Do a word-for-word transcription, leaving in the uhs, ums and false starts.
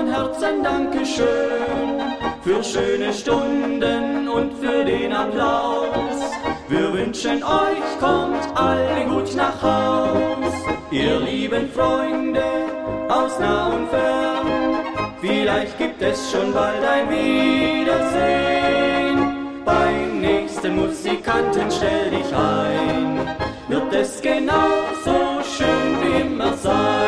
von Herzen Dankeschön für schöne Stunden und für den Applaus. Wir wünschen euch, kommt alle gut nach Haus. Ihr lieben Freunde aus nah und fern, vielleicht gibt es schon bald ein Wiedersehen. Beim nächsten Musikanten stell dich ein, wird es genauso schön wie immer sein.